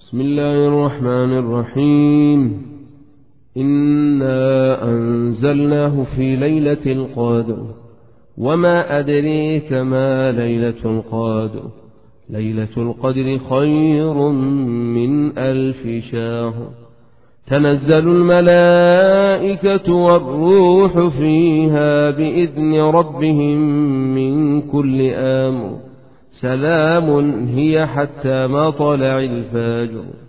بسم الله الرحمن الرحيم. إنا أنزلناه في ليلة القدر وما أدريك ما ليلة القدر. ليلة القدر خير من 1000 شهر. تنزل الملائكة والروح فيها بإذن ربهم من كل أمر. سلام هي حتى مطلع الفجر.